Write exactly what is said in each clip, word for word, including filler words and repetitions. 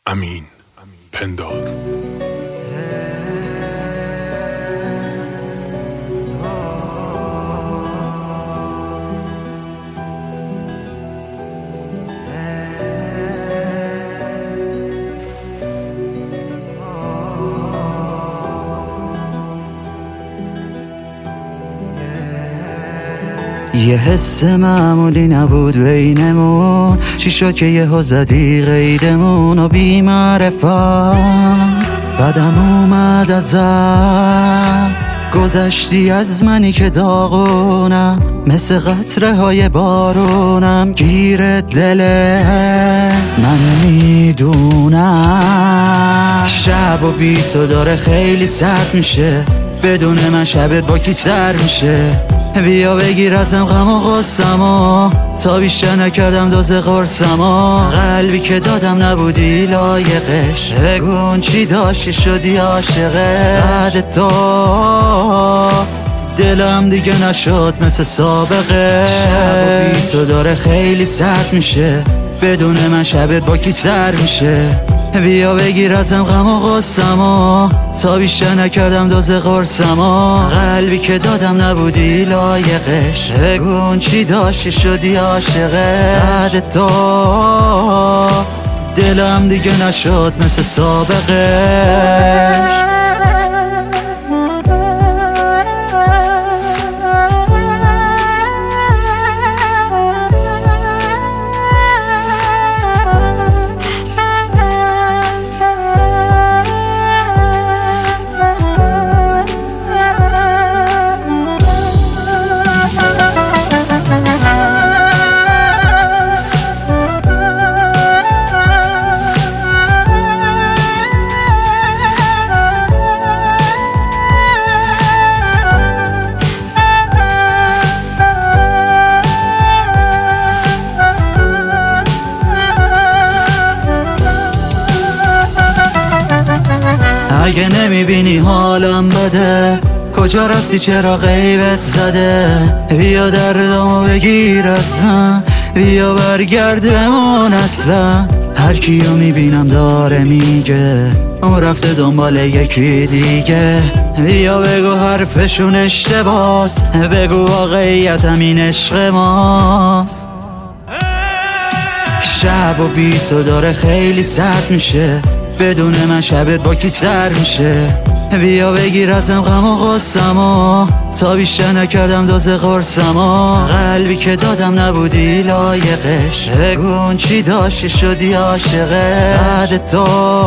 امین پندار. یه حس معمولی نبود بینمون، چی شد که یهو زدی قیدمون و بی معرفت بعدم اومد ازم گذشتی از منی که داغونم، مثل قطره های بارونم گیر دل من. میدونم شب و بی تو داره خیلی سرد میشه، بدون من شبت با کی سر میشه. بیا بگیر ازم غم و غصه‌مو، تا بیشتر نکردم دوز قرصمو. قلبی که دادم نبودی لایقش، بگون چی داشتی شدی عاشقه. بعد تو دلم دیگه نشد مثل سابقه. شب و بی تو داره خیلی سرد میشه، بدون من شبت با کی سر میشه. بیا بگیر ازم غم و غصه‌مو، تا بیشتر نکردم دوز قرصمو. قلبی که دادم نبودی لایقش، بگون چی داشتی شدی عاشقه. بعد تو دلم دیگه نشد مثل سابقش. اگه نمیبینی حالم بده، کجا رفتی چرا غیبت زده. بیا دردامو بگیر از من، بیا برگرد بمون اصلا. هر کیو میبینم داره میگه اون رفته دنبال یکی دیگه. بیا بگو حرفشون اشتباس، بگو واقعیت همین عشق ماست. شب و بی تو داره خیلی سرد میشه، بدون من شبت با کی سر میشه. بیا بگیر ازم غم و غصه‌مو، تا بیشتر نکردم دوز قرصمو. قلبی که دادم نبودی لایقش، بگون چی داشتی شدی عاشقه. بعد تو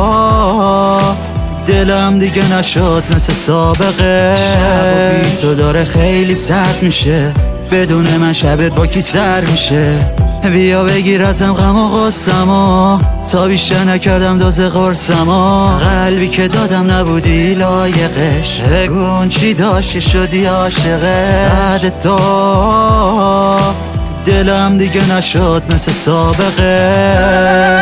دلم دیگه نشد مثل سابقه. شب و بی تو داره خیلی سرد میشه، بدون من شبت با کی سر میشه. بیا بگیر ازم غم و غصه‌مو، تا بیشتر نکردم دوز قرصمو. قلبی که دادم نبودی لایقش، بگون چی داشتی شدی عاشقه. بعد تو دلم دیگه نشد مثل سابقه.